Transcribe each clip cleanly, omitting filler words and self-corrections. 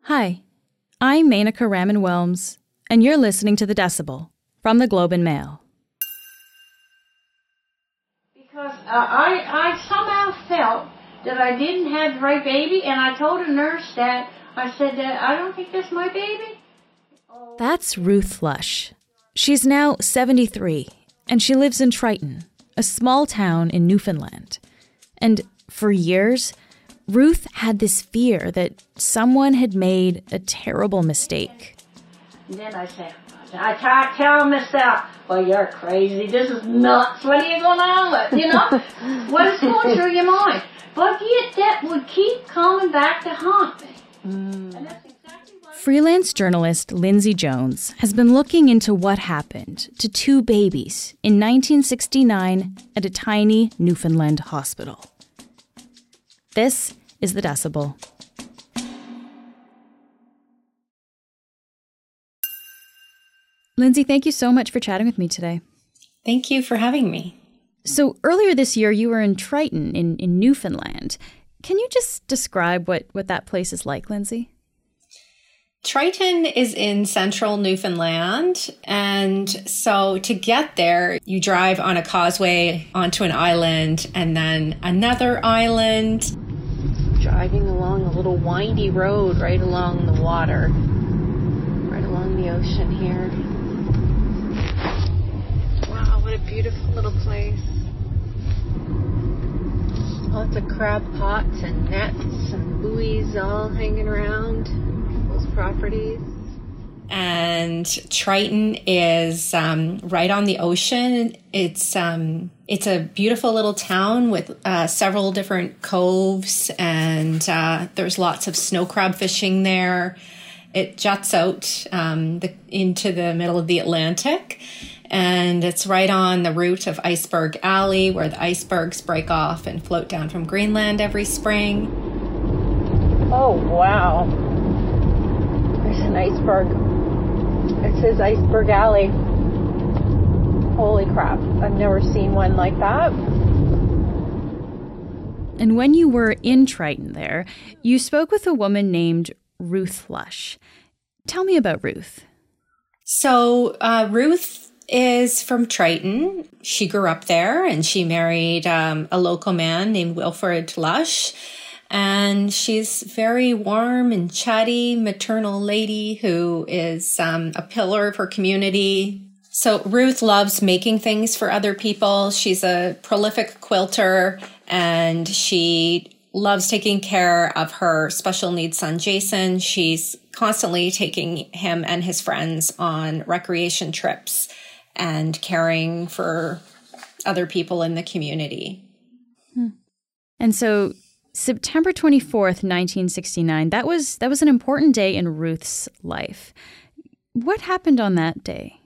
Hi, I'm Menaka Raman-Wilms, and you're listening to The Decibel from the Globe and Mail. Because I somehow felt that I didn't have the right baby, and I told a nurse that. I said that I don't think that's my baby. That's Ruth Lush. She's now 73, and she lives in Triton, a small town in Newfoundland. And for years, Ruth had this fear that someone had made a terrible mistake. And then I said, I tell myself, well, you're crazy. This is nuts. What are you going on with? You know? What is going through your mind? But yet that would keep coming back to haunt me. And that's exactly what... Freelance journalist Lindsay Jones has been looking into what happened to two babies in 1969 at a tiny Newfoundland hospital. This is The Decibel. Lindsay, thank you so much for chatting with me today. Thank you for having me. So earlier this year, you were in Triton in Newfoundland. Can you just describe what that place is like, Lindsay? Triton is in central Newfoundland, and so to get there, you drive on a causeway onto an island and then another island. Driving along a little windy road right along the water, right along the ocean here. Wow, what a beautiful little place. Lots of crab pots and nets and buoys all hanging around those properties. And Triton is right on the ocean. It's a beautiful little town with several different coves, and there's lots of snow crab fishing there. It juts out into the middle of the Atlantic, and it's right on the route of Iceberg Alley, where the icebergs break off and float down from Greenland every spring. Oh, wow. There's an iceberg. It says Iceberg Alley. Holy crap. I've never seen one like that. And when you were in Triton there, you spoke with a woman named Ruth Lush. Tell me about Ruth. So Ruth is from Triton. She grew up there, and she married a local man named Wilfred Lush. And she's very warm and chatty, maternal lady who is a pillar of her community. So Ruth loves making things for other people. She's a prolific quilter, and she loves taking care of her special needs son, Jason. She's constantly taking him and his friends on recreation trips and caring for other people in the community. And so September 24th, 1969, that was an important day in Ruth's life. What happened on that day?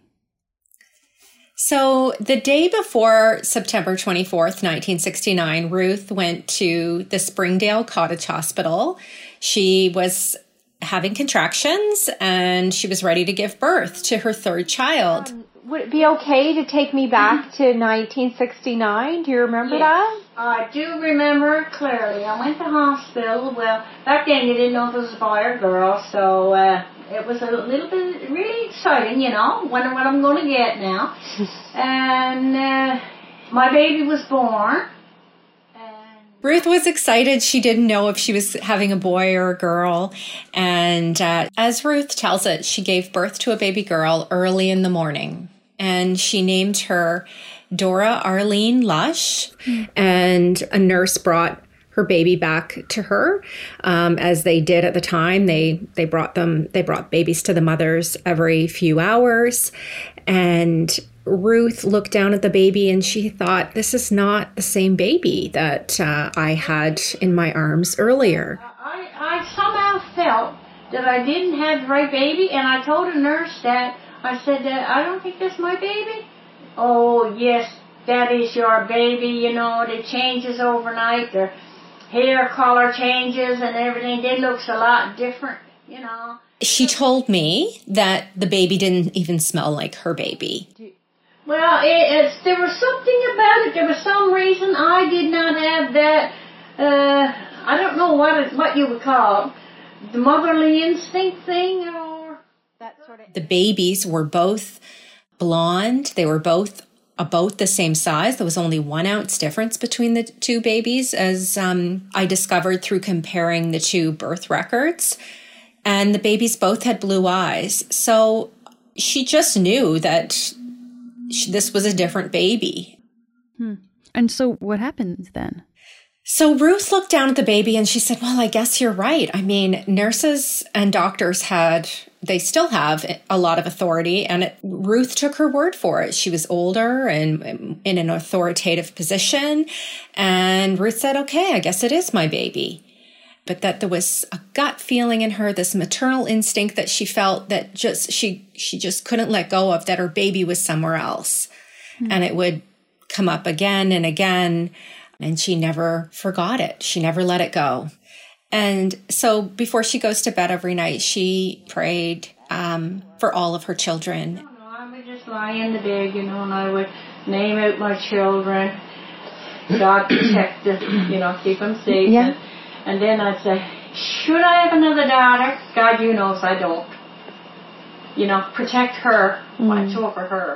So the day before September 24th, 1969, Ruth went to the Springdale Cottage Hospital. She was having contractions, and she was ready to give birth to her third child. Would it be okay to take me back to 1969? Do you remember that? I do remember clearly. I went to hospital. Well, back then you didn't know if it was a boy or girl, so it was a little bit really exciting, you know. Wonder what I'm going to get now. And my baby was born. Ruth was excited. She didn't know if she was having a boy or a girl. And as Ruth tells it, she gave birth to a baby girl early in the morning. And she named her Dora Arlene Lush. And a nurse brought her baby back to her, as they did at the time. They brought babies to the mothers every few hours. And Ruth looked down at the baby and she thought, this is not the same baby that I had in my arms earlier. I somehow felt that I didn't have the right baby, and I told a nurse that. I said that I don't think that's my baby. Oh, yes, that is your baby, you know. It changes overnight. Their hair color changes and everything. It looks a lot different, you know. She told me that the baby didn't even smell like her baby. Well, there was something about it. There was some reason I did not have that, I don't know what you would call it, the motherly instinct thing or that sort of... The babies were both blonde. They were both about the same size. There was only 1 ounce difference between the two babies, as I discovered through comparing the two birth records. And the babies both had blue eyes. So she just knew that this was a different baby. And so what happened then? So Ruth looked down at the baby and she said, well, I guess you're right. I mean, nurses and doctors they still have a lot of authority, and Ruth took her word for it. She was older and in an authoritative position. And Ruth said, okay, I guess it is my baby. But that there was a gut feeling in her, this maternal instinct that she felt that she just couldn't let go of, that her baby was somewhere else. And it would come up again and again. And she never forgot it. She never let it go. And so before she goes to bed every night, she prayed for all of her children. I would just lie in the bed, and I would name out my children. God protect them, keep them safe. Yeah. And then I'd say, should I have another daughter? God, you knows I don't. Protect her, watch over her.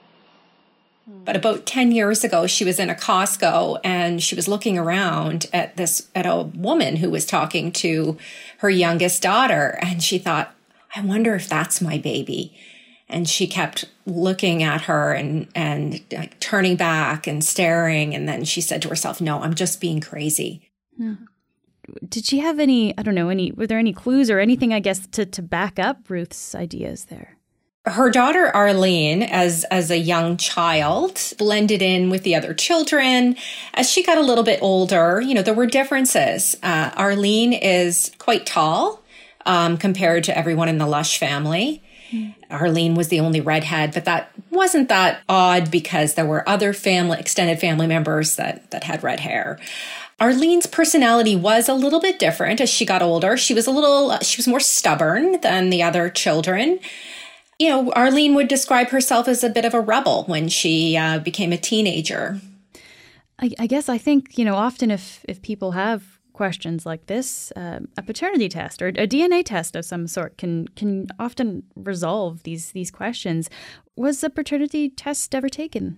But about 10 years ago, she was in a Costco and she was looking around at a woman who was talking to her youngest daughter. And she thought, I wonder if that's my baby. And she kept looking at her and like, turning back and staring. And then she said to herself, no, I'm just being crazy. Yeah. Did she have were there any clues or anything, I guess, to back up Ruth's ideas there? Her daughter, Arlene, as a young child, blended in with the other children. As she got a little bit older, there were differences. Arlene is quite tall compared to everyone in the Lush family. Arlene was the only redhead, but that wasn't that odd because there were other extended family members that had red hair. Arlene's personality was a little bit different as she got older. She was more stubborn than the other children. Arlene would describe herself as a bit of a rebel when she became a teenager. I guess I think, often if people have questions like this, a paternity test or a DNA test of some sort can often resolve these questions. Was a paternity test ever taken?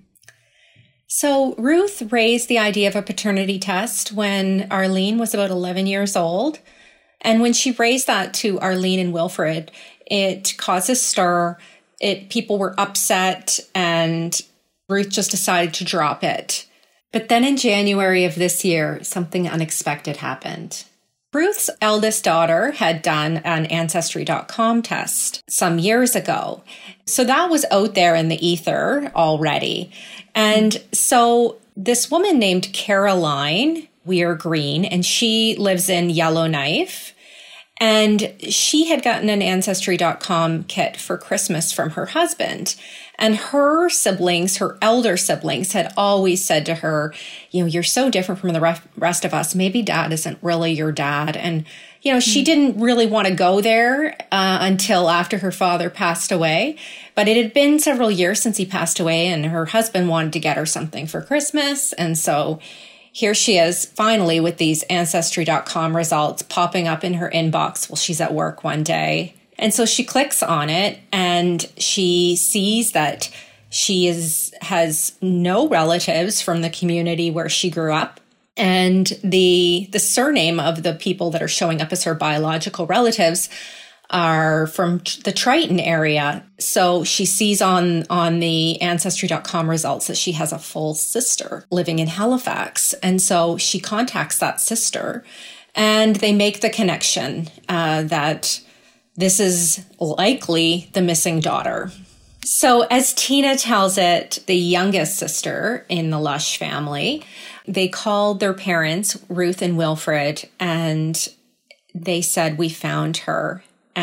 So Ruth raised the idea of a paternity test when Arlene was about 11 years old. And when she raised that to Arlene and Wilfred, it caused a stir. People were upset, and Ruth just decided to drop it. But then in January of this year, something unexpected happened. Ruth's eldest daughter had done an Ancestry.com test some years ago. So that was out there in the ether already. And so this woman named Caroline Weir Green, and she lives in Yellowknife. And she had gotten an Ancestry.com kit for Christmas from her husband. And her siblings, her elder siblings, had always said to her, you're so different from the rest of us. Maybe dad isn't really your dad. And, she didn't really want to go there until after her father passed away. But it had been several years since he passed away, and her husband wanted to get her something for Christmas. And so here she is finally with these Ancestry.com results popping up in her inbox while she's at work one day. And so she clicks on it and she sees that she has no relatives from the community where she grew up. And the surname of the people that are showing up as her biological relatives are from the Triton area. So she sees on the Ancestry.com results that she has a full sister living in Halifax. And so she contacts that sister and they make the connection that this is likely the missing daughter. So as Tina tells it, the youngest sister in the Lush family, they called their parents, Ruth and Wilfred, and they said, we found her.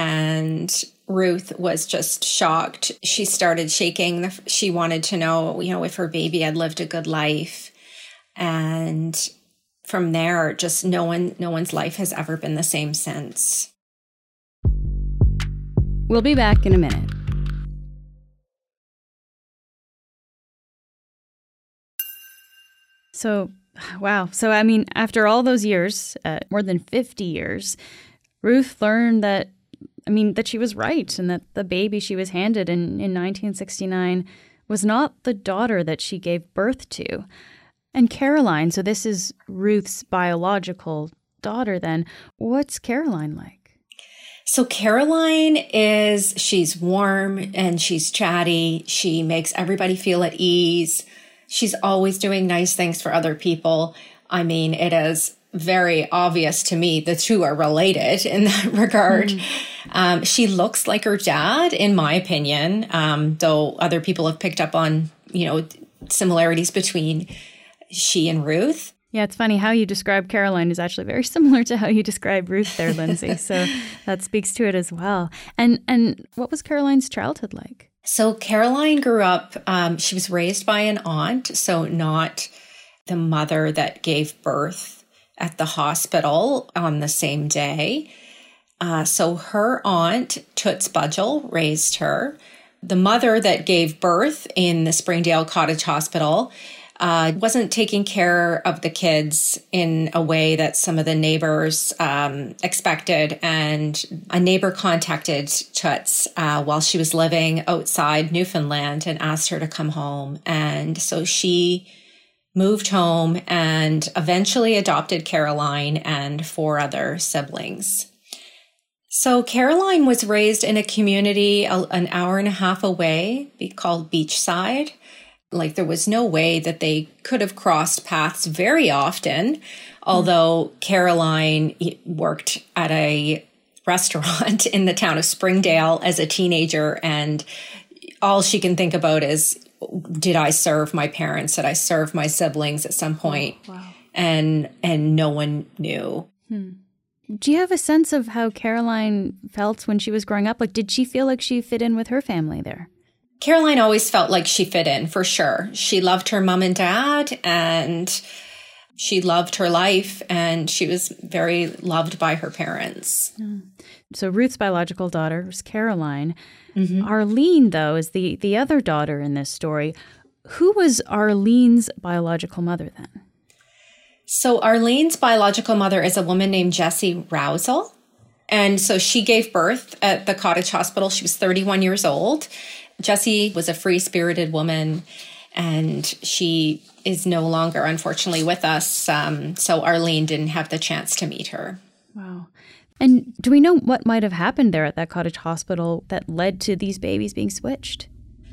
And Ruth was just shocked. She started shaking. She wanted to know, if her baby had lived a good life. And from there, just no one's life has ever been the same since. We'll be back in a minute. So, wow. So, after all those years, more than 50 years, Ruth learned that she was right and that the baby she was handed in 1969 was not the daughter that she gave birth to. And Caroline, so this is Ruth's biological daughter then. What's Caroline like? So Caroline she's warm and she's chatty. She makes everybody feel at ease. She's always doing nice things for other people. I mean, it is very obvious to me the two are related in that regard. She looks like her dad, in my opinion, though other people have picked up on, similarities between she and Ruth. Yeah, it's funny. How you describe Caroline is actually very similar to how you describe Ruth there, Lindsay. So that speaks to it as well. And what was Caroline's childhood like? So Caroline grew up, she was raised by an aunt, so not the mother that gave birth at the hospital on the same day. So her aunt, Toots Budgell, raised her. The mother that gave birth in the Springdale Cottage Hospital wasn't taking care of the kids in a way that some of the neighbors expected. And a neighbor contacted Toots while she was living outside Newfoundland and asked her to come home. And so she moved home and eventually adopted Caroline and 4 other siblings. So Caroline was raised in a community an hour and a half away called Beachside. Like there was no way that they could have crossed paths very often, although Caroline worked at a restaurant in the town of Springdale as a teenager, and all she can think about is, did I serve my parents? Did I serve my siblings at some point? Wow. And no one knew. Do you have a sense of how Caroline felt when she was growing up? Like, did she feel like she fit in with her family there? Caroline always felt like she fit in, for sure. She loved her mom and dad, and she loved her life, and she was very loved by her parents. So Ruth's biological daughter was Caroline. Arlene, though, is the other daughter in this story. Who was Arlene's biological mother then? So Arlene's biological mother is a woman named Jessie Rousel. And so she gave birth at the Cottage Hospital. She was 31 years old. Jessie was a free-spirited woman, and she is no longer, unfortunately, with us. So Arlene didn't have the chance to meet her. Wow. And do we know what might have happened there at that Cottage Hospital that led to these babies being switched?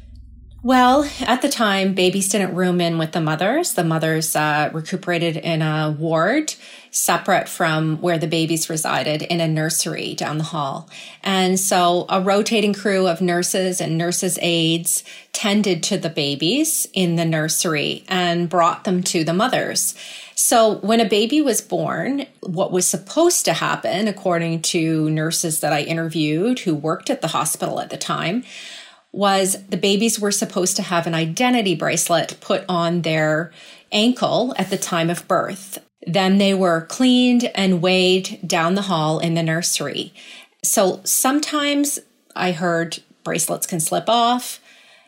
Well, at the time, babies didn't room in with the mothers. The mothers recuperated in a ward separate from where the babies resided, in a nursery down the hall. And so a rotating crew of nurses and nurses' aides tended to the babies in the nursery and brought them to the mothers. So when a baby was born, what was supposed to happen, according to nurses that I interviewed who worked at the hospital at the time, was the babies were supposed to have an identity bracelet put on their ankle at the time of birth. Then they were cleaned and weighed down the hall in the nursery. So sometimes I heard bracelets can slip off,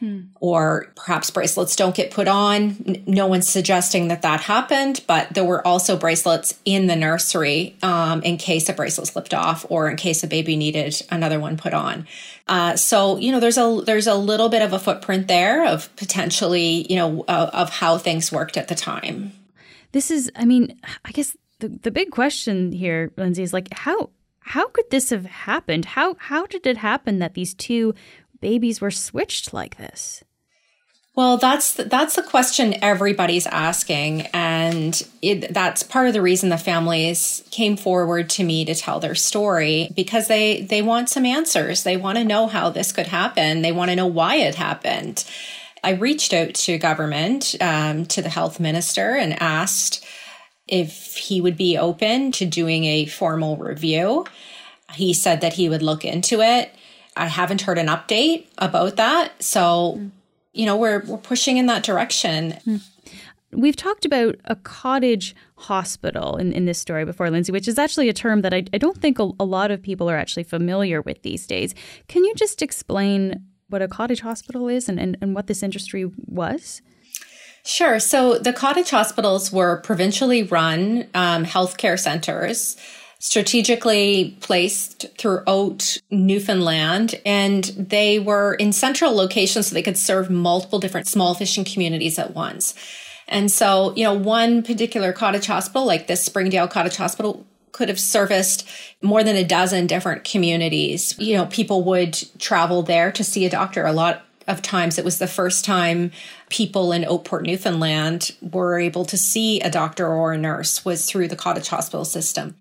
or perhaps bracelets don't get put on. No one's suggesting that happened, but there were also bracelets in the nursery in case a bracelet slipped off or in case a baby needed another one put on. So, there's a little bit of a footprint there of potentially, of how things worked at the time. This is, I guess the big question here, Lindsay, is like, how could this have happened? How did it happen that these two babies were switched like this? Well, that's the question everybody's asking, and that's part of the reason the families came forward to me to tell their story, because they want some answers. They want to know how this could happen. They want to know why it happened. I reached out to government, to the health minister, and asked if he would be open to doing a formal review. He said that he would look into it. I haven't heard an update about that. So, we're pushing in that direction. We've talked about a cottage hospital in this story before, Lindsay, which is actually a term that I don't think a lot of people are actually familiar with these days. Can you just explain what a cottage hospital is and what this industry was? Sure. So the cottage hospitals were provincially run healthcare centers strategically placed throughout Newfoundland, and they were in central locations so they could serve multiple different small fishing communities at once. And so, one particular cottage hospital, like this Springdale Cottage Hospital, could have serviced more than a dozen different communities. People would travel there to see a doctor. A lot of times it was the first time people in Oakport, Newfoundland were able to see a doctor or a nurse was through the cottage hospital system.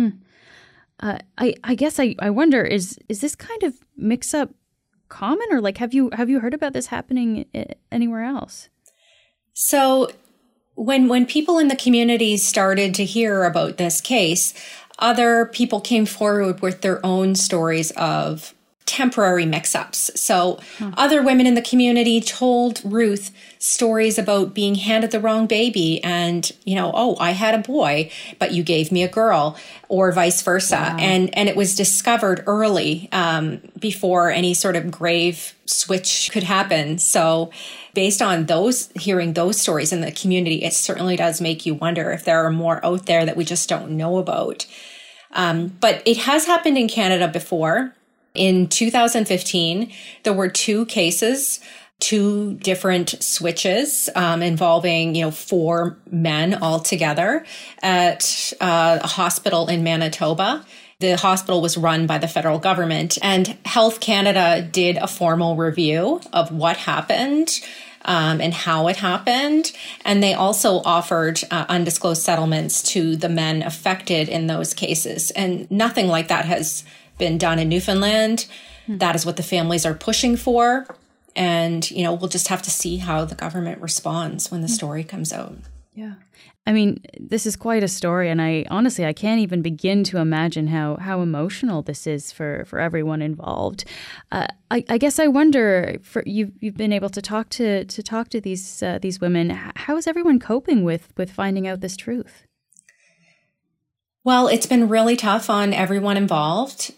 I guess I wonder, is this kind of mix-up common, or have you heard about this happening anywhere else? So when people in the community started to hear about this case, other people came forward with their own stories of temporary mix-ups. So other women in the community told Ruth stories about being handed the wrong baby and, I had a boy, but you gave me a girl, or vice versa. Wow. And it was discovered early, before any sort of grave switch could happen. So based on hearing those stories in the community, it certainly does make you wonder if there are more out there that we just don't know about. But it has happened in Canada before. In 2015, there were 2 cases, 2 different switches involving, 4 men altogether at a hospital in Manitoba. The hospital was run by the federal government, and Health Canada did a formal review of what happened and how it happened. And they also offered undisclosed settlements to the men affected in those cases. And nothing like that has been done in Newfoundland. That is what the families are pushing for. And, we'll just have to see how the government responds when the story comes out. Yeah. I mean, this is quite a story. And I can't even begin to imagine how emotional this is for everyone involved. I guess I wonder, you've been able to talk to these women. How is everyone coping with finding out this truth? Well, it's been really tough on everyone involved.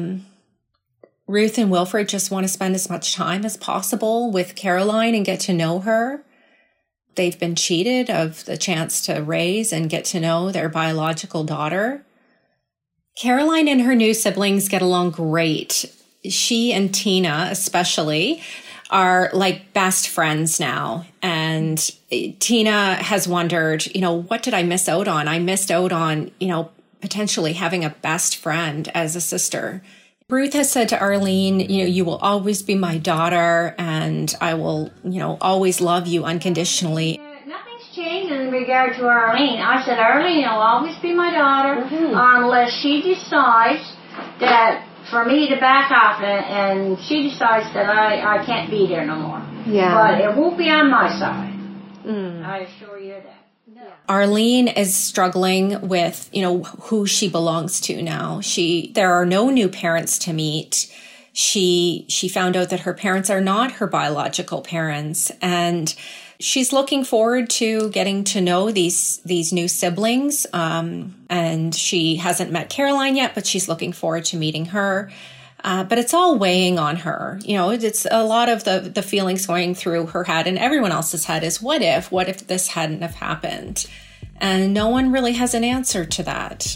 Ruth and Wilfred just want to spend as much time as possible with Caroline and get to know her. They've been cheated of the chance to raise and get to know their biological daughter. Caroline and her new siblings get along great. She and Tina, especially, are like best friends now. And Tina has wondered, what did I miss out on? I missed out on, potentially having a best friend as a sister. Ruth has said to Arlene, you will always be my daughter, and I will, always love you unconditionally. Nothing's changed in regard to Arlene. I said, Arlene will always be my daughter unless she decides that for me to back off and she decides that I can't be there no more. Yeah. But it won't be on my side. I assure you that. Arlene is struggling with, who she belongs to now. There are no new parents to meet. She found out that her parents are not her biological parents, and she's looking forward to getting to know these new siblings. And she hasn't met Caroline yet, but she's looking forward to meeting her. But it's all weighing on her. It's a lot of the feelings going through her head and everyone else's head is, what if this hadn't have happened? And no one really has an answer to that.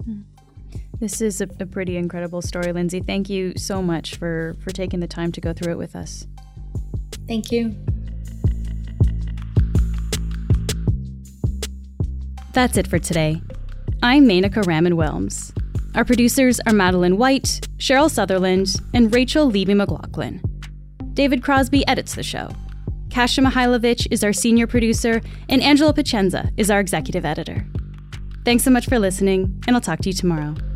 This is a pretty incredible story, Lindsay. Thank you so much for taking the time to go through it with us. Thank you. That's it for today. I'm Menaka Raman-Wilms. Our producers are Madeline White, Cheryl Sutherland, and Rachel Levy-McLaughlin. David Crosby edits the show. Kasia Mihailovich is our senior producer, and Angela Pacenza is our executive editor. Thanks so much for listening, and I'll talk to you tomorrow.